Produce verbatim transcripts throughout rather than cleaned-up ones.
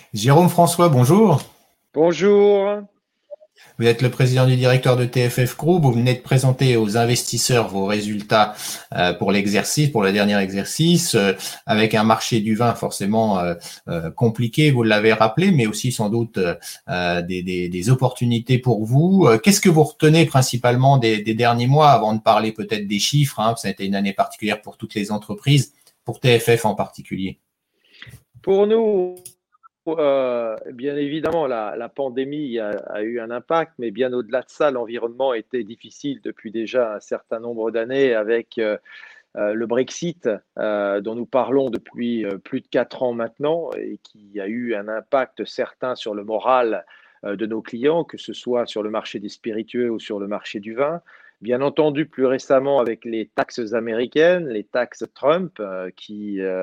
Jérôme François, bonjour. Bonjour. Vous êtes le président du directeur de T F F Group. Vous venez de présenter aux investisseurs vos résultats euh, pour l'exercice, pour le dernier exercice, euh, avec un marché du vin forcément euh, euh, compliqué, vous l'avez rappelé, mais aussi sans doute euh, des, des, des opportunités pour vous. Euh, Qu'est-ce que vous retenez principalement des, des derniers mois, avant de parler peut-être des chiffres, hein, ça a été une année particulière pour toutes les entreprises, pour T F F en particulier? Pour nous, euh, bien évidemment, la, la pandémie a, a eu un impact, mais bien au-delà de ça, l'environnement était difficile depuis déjà un certain nombre d'années avec euh, euh, le Brexit, euh, dont nous parlons depuis euh, plus de quatre ans maintenant et qui a eu un impact certain sur le moral euh, de nos clients, que ce soit sur le marché des spiritueux ou sur le marché du vin. Bien entendu, plus récemment avec les taxes américaines, les taxes Trump, euh, qui euh,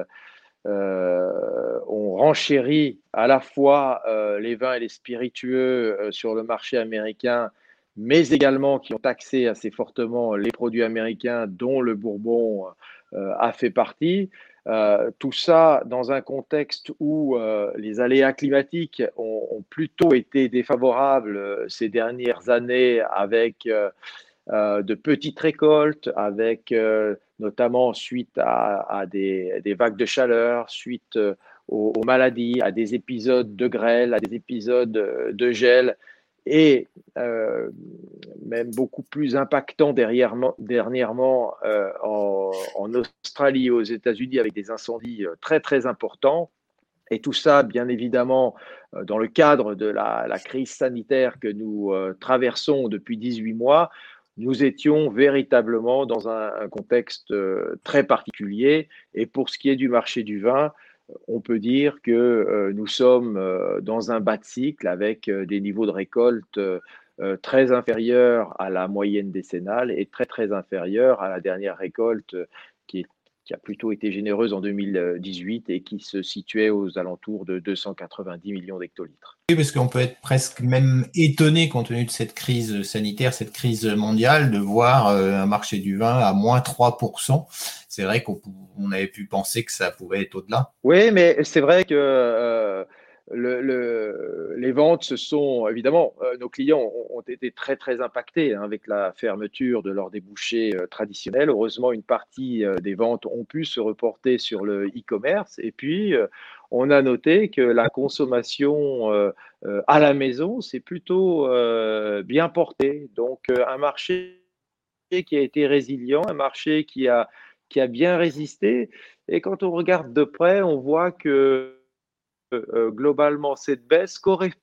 euh, ont renchéri à la fois euh, les vins et les spiritueux euh, sur le marché américain, mais également qui ont taxé assez fortement les produits américains, dont le Bourbon euh, a fait partie. Euh, tout ça dans un contexte où euh, les aléas climatiques ont, ont, plutôt été défavorables euh, ces dernières années avec euh, euh, de petites récoltes, avec euh, notamment suite à, à des, des, vagues de chaleur, suite euh, aux, aux, maladies, à des épisodes de grêle, à des épisodes euh, de gel, et euh, même beaucoup plus impactant dernièrement, dernièrement euh, en, en, Australie et aux États-Unis avec des incendies très très importants. Et tout ça, bien évidemment, euh, dans le cadre de la, la crise sanitaire que nous euh, traversons depuis dix-huit mois, nous étions véritablement dans un, un contexte euh, très particulier. Et pour ce qui est du marché du vin, on peut dire que euh, nous sommes euh, dans un bas de cycle avec euh, des niveaux de récolte euh, très inférieurs à la moyenne décennale et très très inférieurs à la dernière récolte euh, qui est qui a plutôt été généreuse en deux mille dix-huit et qui se situait aux alentours de deux cent quatre-vingt-dix millions d'hectolitres. Oui, parce qu'on peut être presque même étonné, compte tenu de cette crise sanitaire, cette crise mondiale, de voir euh, un marché du vin à moins trois pour cent. C'est vrai qu'on on avait pu penser que ça pouvait être au-delà. Oui, mais c'est vrai que euh, le, le, les ventes se sont, évidemment, euh, nos clients ont, ont, été très, très impactés hein, avec la fermeture de leurs débouchés euh, traditionnels. Heureusement, une partie euh, des ventes ont pu se reporter sur le e-commerce. Et puis, euh, on a noté que la consommation euh, euh, à la maison s'est plutôt euh, bien portée. Donc, euh, un marché qui a été résilient, un marché qui a, qui a bien résisté. Et quand on regarde de près, on voit que euh, globalement, cette baisse correspond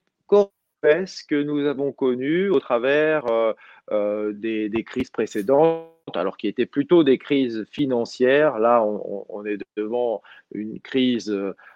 baisse que nous avons connue au travers euh, euh, des, des, crises précédentes, alors qui étaient plutôt des crises financières. Là, on, on est devant une crise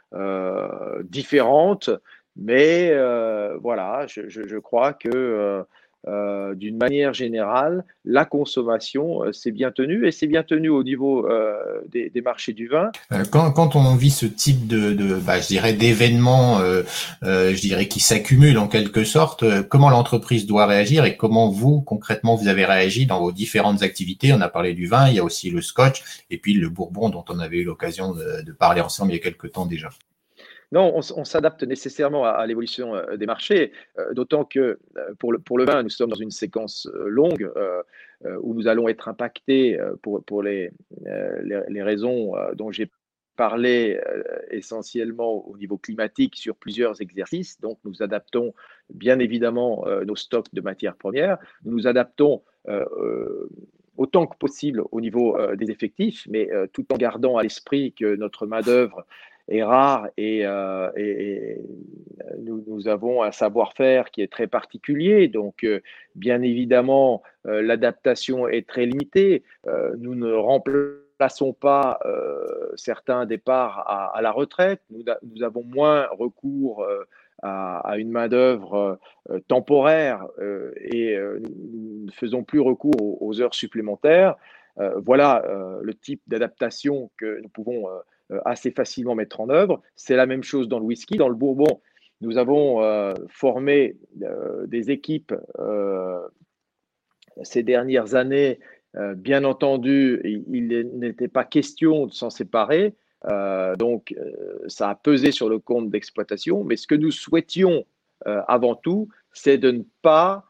euh, différente, mais euh, voilà, je, je, je, crois que euh, euh, d'une manière générale, la consommation euh, s'est bien tenue et c'est bien tenue au niveau euh, des, des marchés du vin. Euh, Quand, quand on vit ce type de, de bah, je dirais, d'événements, euh, euh, je dirais, qui s'accumulent en quelque sorte, euh, comment l'entreprise doit réagir et comment vous, concrètement, vous avez réagi dans vos différentes activités? On a parlé du vin, il y a aussi le scotch et puis le bourbon dont on avait eu l'occasion de, de parler ensemble il y a quelques temps déjà. Non, on, on s'adapte nécessairement à, à l'évolution euh, des marchés, euh, d'autant que euh, pour, le, pour le vin, nous sommes dans une séquence euh, longue euh, euh, où nous allons être impactés euh, pour, pour les, euh, les, les raisons euh, dont j'ai parlé euh, essentiellement au niveau climatique sur plusieurs exercices. Donc, nous adaptons bien évidemment euh, nos stocks de matières premières. Nous nous adaptons euh, euh, autant que possible au niveau euh, des effectifs, mais euh, tout en gardant à l'esprit que notre main-d'œuvre est rare et, euh, et, et nous, nous, avons un savoir-faire qui est très particulier. Donc, euh, bien évidemment, euh, l'adaptation est très limitée. Euh, nous ne remplaçons pas euh, certains départs à, à la retraite. Nous, nous, avons moins recours euh, à, à, une main-d'œuvre euh, temporaire euh, et euh, nous ne faisons plus recours aux, aux heures supplémentaires. Euh, voilà euh, le type d'adaptation que nous pouvons euh, assez facilement mettre en œuvre. C'est la même chose dans le whisky. Dans le bourbon, nous avons euh, formé euh, des équipes euh, ces dernières années. Euh, bien entendu, il, il n'était pas question de s'en séparer. Euh, donc, euh, ça a pesé sur le compte d'exploitation. Mais ce que nous souhaitions euh, avant tout, c'est de ne pas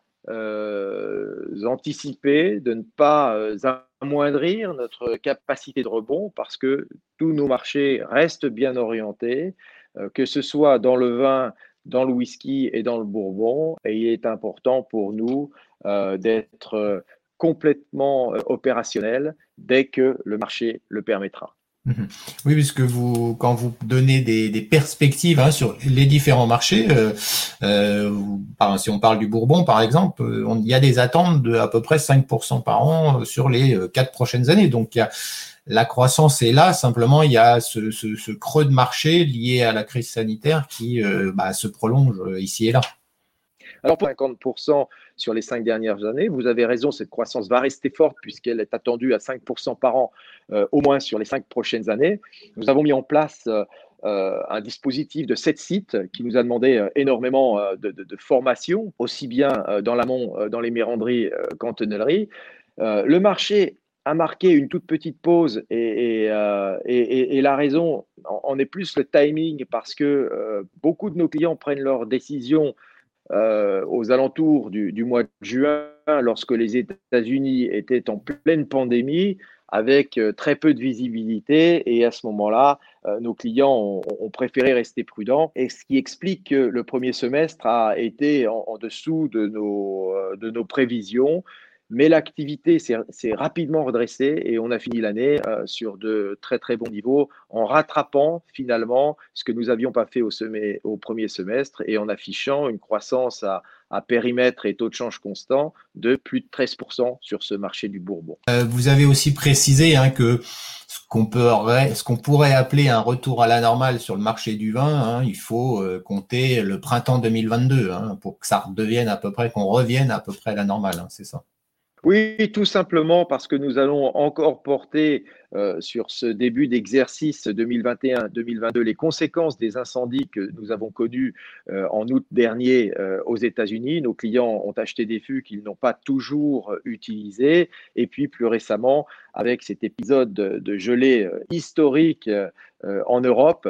euh, anticiper, de ne pas euh, amoindrir notre capacité de rebond parce que tous nos marchés restent bien orientés, euh, que ce soit dans le vin, dans le whisky et dans le bourbon. Et il est important pour nous euh, d'être euh, complètement euh, opérationnel dès que le marché le permettra. Mhm. Oui, puisque vous, quand vous donnez des, des perspectives hein, sur les différents marchés, euh, euh, vous- par- si on parle du Bourbon par exemple, euh, on- il y a des attentes de à peu près cinq pour cent par an euh, sur les euh, quatre prochaines années. Donc il y a, la croissance est là, simplement il y a ce, ce- ce creux de marché lié à la crise sanitaire qui euh, bah, se prolonge euh, ici et là. Alors, pour cinquante pour cent sur les cinq dernières années, vous avez raison, cette croissance va rester forte puisqu'elle est attendue à cinq pour cent par an, euh, au moins sur les cinq prochaines années. Nous avons mis en place euh, euh, un dispositif de sept sites qui nous a demandé euh, énormément euh, de, de, de formation, aussi bien euh, dans l'amont, euh, dans les méranderies euh, qu'en tonnellerie. Euh, le marché a marqué une toute petite pause et, et, euh, et, et, et la raison en est plus le timing parce que euh, beaucoup de nos clients prennent leurs décisions euh, aux alentours du, du mois de juin, lorsque les États-Unis étaient en pleine pandémie, avec euh, très peu de visibilité. Et à ce moment-là, euh, nos clients ont, ont, préféré rester prudents. Et ce qui explique que le premier semestre a été en, en dessous de nos, euh, de nos prévisions. Mais l'activité s'est rapidement redressée et on a fini l'année euh, sur de très très bons niveaux en rattrapant finalement ce que nous n'avions pas fait au, semai, au premier semestre et en affichant une croissance à, à périmètre et taux de change constant de plus de treize pour cent sur ce marché du Bourbon. Euh, vous avez aussi précisé hein, que ce qu'on peut, ce qu'on pourrait appeler un retour à la normale sur le marché du vin, hein, il faut euh, compter le printemps deux mille vingt-deux hein, pour que ça redevienne à peu près, qu'on revienne à peu près à la normale, hein, c'est ça. Oui, tout simplement parce que nous allons encore porter euh, sur ce début d'exercice deux mille vingt et un deux mille vingt-deux les conséquences des incendies que nous avons connus euh, en août dernier euh, aux États-Unis. Nos clients ont acheté des fûts qu'ils n'ont pas toujours euh, utilisés. Et puis plus récemment, avec cet épisode de, de gelée euh, historique euh, en Europe,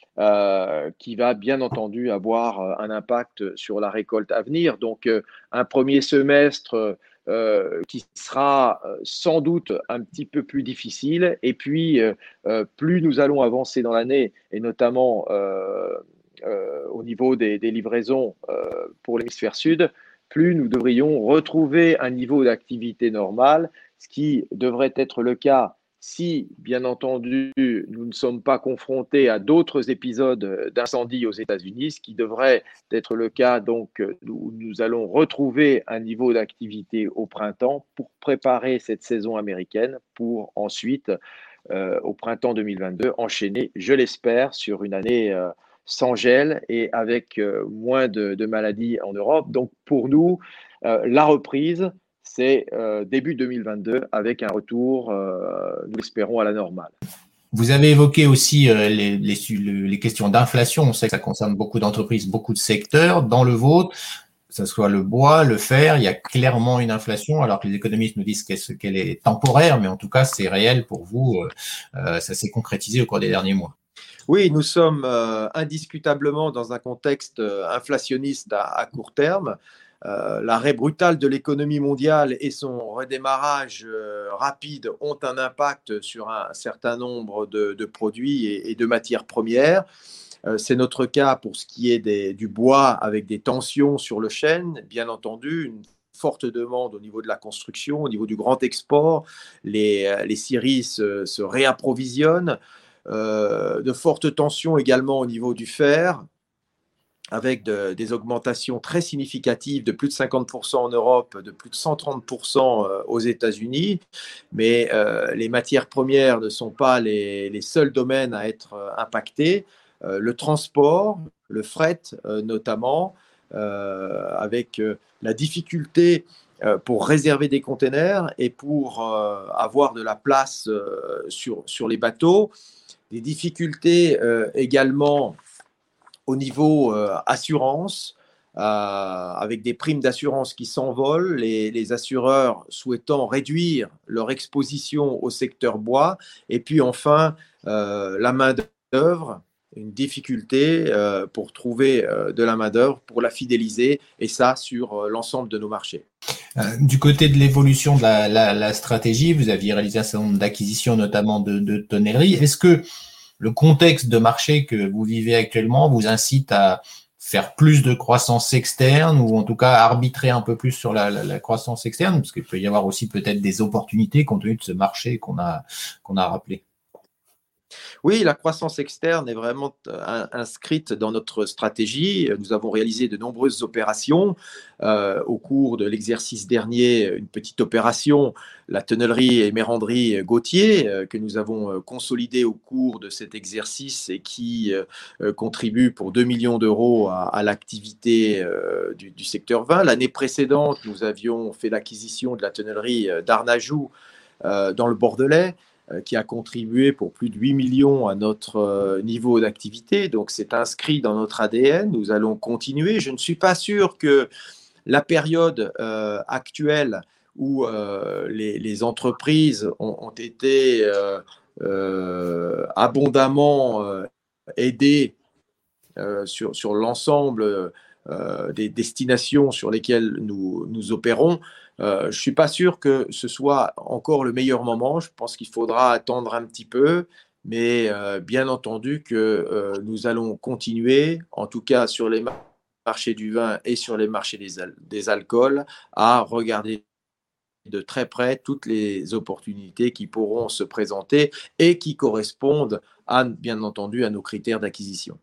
euh, qui va bien entendu avoir euh, un impact sur la récolte à venir. Donc, euh, un premier semestre euh, qui sera euh, sans doute un petit peu plus difficile. Et puis, euh, euh, plus nous allons avancer dans l'année, et notamment euh, euh, au niveau des, des livraisons euh, pour l'hémisphère sud, plus nous devrions retrouver un niveau d'activité normal, ce qui devrait être le cas si, bien entendu, nous ne sommes pas confrontés à d'autres épisodes d'incendie aux États-Unis, ce qui devrait être le cas, donc, où nous allons retrouver un niveau d'activité au printemps pour préparer cette saison américaine pour ensuite, euh, au printemps deux mille vingt-deux, enchaîner, je l'espère, sur une année euh, sans gel et avec euh, moins de, de maladies en Europe. Donc, pour nous, euh, la reprise, c'est euh, début deux mille vingt-deux avec un retour, euh, nous l'espérons, à la normale. Vous avez évoqué aussi euh, les, les, les questions d'inflation. On sait que ça concerne beaucoup d'entreprises, beaucoup de secteurs. Dans le vôtre, que ce soit le bois, le fer, il y a clairement une inflation, alors que les économistes nous disent qu'elle, qu'elle est temporaire, mais en tout cas, c'est réel pour vous. Euh, ça s'est concrétisé au cours des derniers mois. Oui, nous sommes euh, indiscutablement dans un contexte euh, inflationniste à, à court terme. Euh, l'arrêt brutal de l'économie mondiale et son redémarrage euh, rapide ont un impact sur un certain nombre de, de produits et, et de matières premières. Euh, c'est notre cas pour ce qui est des, du bois avec des tensions sur le chêne, bien entendu, une forte demande au niveau de la construction, au niveau du grand export. Les, les scieries se, se réapprovisionnent. Euh, de fortes tensions également au niveau du fer, avec de, des augmentations très significatives de plus de cinquante pour cent en Europe, de plus de cent trente pour cent aux États-Unis. Mais euh, les matières premières ne sont pas les, les seuls domaines à être euh, impactés. Euh, le transport, le fret euh, notamment, euh, avec euh, la difficulté euh, pour réserver des containers et pour euh, avoir de la place euh, sur, sur les bateaux. Des difficultés euh, également au niveau euh, assurance, euh, avec des primes d'assurance qui s'envolent, les, les assureurs souhaitant réduire leur exposition au secteur bois, et puis enfin euh, la main-d'œuvre, une difficulté euh, pour trouver euh, de la main-d'œuvre, pour la fidéliser, et ça sur euh, l'ensemble de nos marchés. Euh, du côté de l'évolution de la, la, la stratégie, vous aviez réalisé un certain nombre d'acquisitions, notamment de, de tonnellerie. Est-ce que le contexte de marché que vous vivez actuellement vous incite à faire plus de croissance externe, ou en tout cas arbitrer un peu plus sur la, la, la croissance externe, parce qu'il peut y avoir aussi peut-être des opportunités compte tenu de ce marché qu'on a, qu'on a rappelé? Oui, la croissance externe est vraiment inscrite dans notre stratégie. Nous avons réalisé de nombreuses opérations. Euh, au cours de l'exercice dernier, une petite opération, la tonnellerie et méranderie Gauthier, euh, que nous avons consolidée au cours de cet exercice et qui euh, contribue pour deux millions d'euros à, à l'activité euh, du, du secteur vin. L'année précédente, nous avions fait l'acquisition de la tonnellerie d'Arnajou euh, dans le Bordelais, qui a contribué pour plus de huit millions à notre niveau d'activité. Donc, c'est inscrit dans notre A D N. Nous allons continuer. Je ne suis pas sûr que la période euh, actuelle où euh, les, les entreprises ont, ont été euh, euh, abondamment euh, aidées euh, sur, sur l'ensemble euh, des destinations sur lesquelles nous, nous opérons. Euh, je ne suis pas sûr que ce soit encore le meilleur moment. Je pense qu'il faudra attendre un petit peu, mais euh, bien entendu que euh, nous allons continuer, en tout cas sur les marchés du vin et sur les marchés des, al- des alcools, à regarder de très près toutes les opportunités qui pourront se présenter et qui correspondent, à, bien entendu, à nos critères d'acquisition.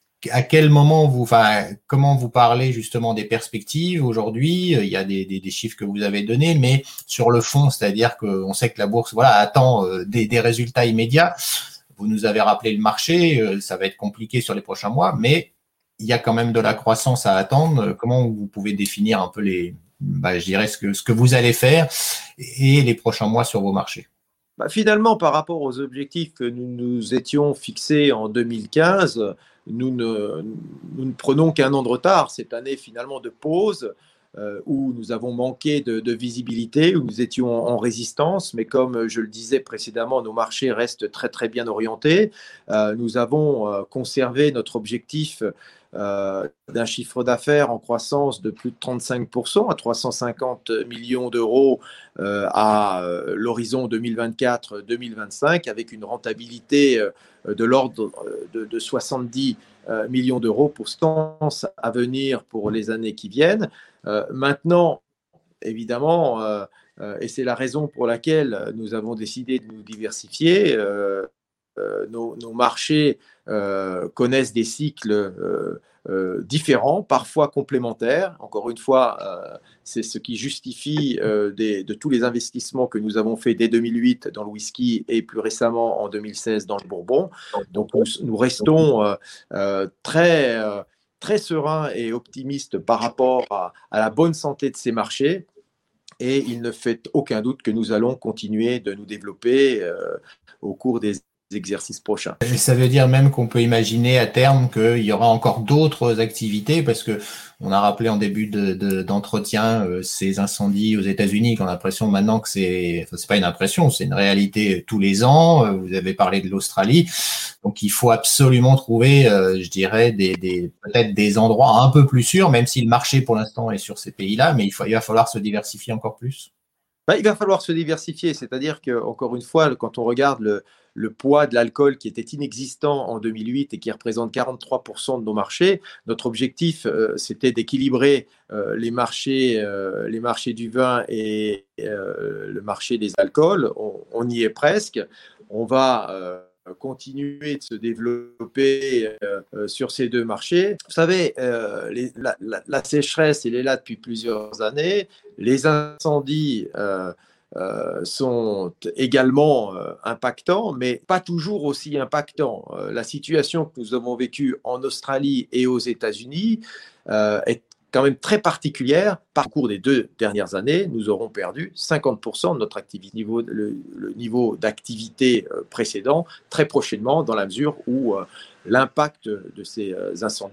À quel moment vous, enfin, comment vous parlez justement des perspectives aujourd'hui? Il y a des, des, des chiffres que vous avez donnés, mais sur le fond, c'est-à-dire qu'on sait que la bourse, voilà, attend des, des résultats immédiats. Vous nous avez rappelé le marché, ça va être compliqué sur les prochains mois, mais il y a quand même de la croissance à attendre. Comment vous pouvez définir un peu les, bah, je dirais ce que ce que vous allez faire et les prochains mois sur vos marchés? Bah, finalement, par rapport aux objectifs que nous nous étions fixés en deux mille quinze, nous ne, nous ne prenons qu'un an de retard. Cette année, finalement, de pause, euh, où nous avons manqué de, de visibilité, où nous étions en, en résistance. Mais comme je le disais précédemment, nos marchés restent très, très bien orientés. Euh, nous avons euh, conservé notre objectif Euh, d'un chiffre d'affaires en croissance de plus de trente-cinq pour cent à trois cent cinquante millions d'euros euh, à euh, l'horizon deux mille vingt-quatre deux mille vingt-cinq, avec une rentabilité euh, de l'ordre de, de soixante-dix euh, millions d'euros pour ce temps à venir pour les années qui viennent. Euh, maintenant, évidemment, euh, euh, et c'est la raison pour laquelle nous avons décidé de nous diversifier, euh, Euh, nos, nos marchés euh, connaissent des cycles euh, euh, différents, parfois complémentaires. Encore une fois, euh, c'est ce qui justifie euh, des, de tous les investissements que nous avons faits dès deux mille huit dans le whisky et plus récemment en deux mille seize dans le bourbon. Donc nous, nous restons euh, euh, très, euh, très sereins et optimistes par rapport à, à la bonne santé de ces marchés. Et il ne fait aucun doute que nous allons continuer de nous développer euh, au cours des exercices prochains. Ça veut dire même qu'on peut imaginer à terme qu'il y aura encore d'autres activités, parce que on a rappelé en début de, de, d'entretien euh, ces incendies aux États-Unis, qu'on a l'impression maintenant que c'est, enfin, c'est pas une impression, c'est une réalité tous les ans. Euh, vous avez parlé de l'Australie, donc il faut absolument trouver, euh, je dirais, des, des peut-être des endroits un peu plus sûrs, même si le marché pour l'instant est sur ces pays-là, mais il, faut, il va falloir se diversifier encore plus. Ben, il va falloir se diversifier, c'est-à-dire que, encore une fois, quand on regarde le, le poids de l'alcool qui était inexistant en deux mille huit et qui représente quarante-trois pour cent de nos marchés, notre objectif, euh, c'était d'équilibrer euh, les, marchés, euh, les marchés du vin et euh, le marché des alcools. On, on y est presque. On va euh, continuer de se développer euh, sur ces deux marchés. Vous savez, euh, les, la, la, la sécheresse, elle est là depuis plusieurs années. Les incendies euh, euh, sont également euh, impactants, mais pas toujours aussi impactants. Euh, la situation que nous avons vécue en Australie et aux États-Unis euh, est quand même très particulière. Par cours des deux dernières années, nous aurons perdu cinquante pour cent de notre activité, niveau, le, le niveau d'activité précédent, très prochainement, dans la mesure où euh, l'impact de ces incendies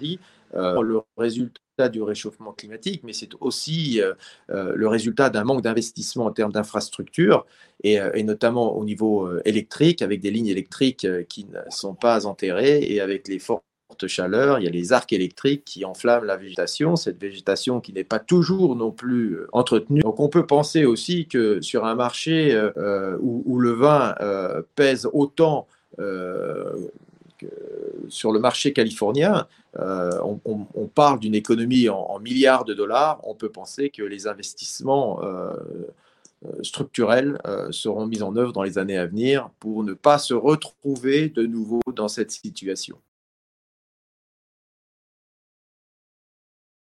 euh, le résultat du réchauffement climatique, mais c'est aussi euh, euh, le résultat d'un manque d'investissement en termes d'infrastructures, et, euh, et notamment au niveau euh, électrique, avec des lignes électriques euh, qui ne sont pas enterrées, et avec les fortes chaleur, il y a les arcs électriques qui enflamment la végétation, cette végétation qui n'est pas toujours non plus euh, entretenue. Donc on peut penser aussi que sur un marché euh, où, où le vin euh, pèse autant euh, que sur le marché californien, euh, on, on, on parle d'une économie en, en milliards de dollars, on peut penser que les investissements euh, structurels euh, seront mis en œuvre dans les années à venir pour ne pas se retrouver de nouveau dans cette situation.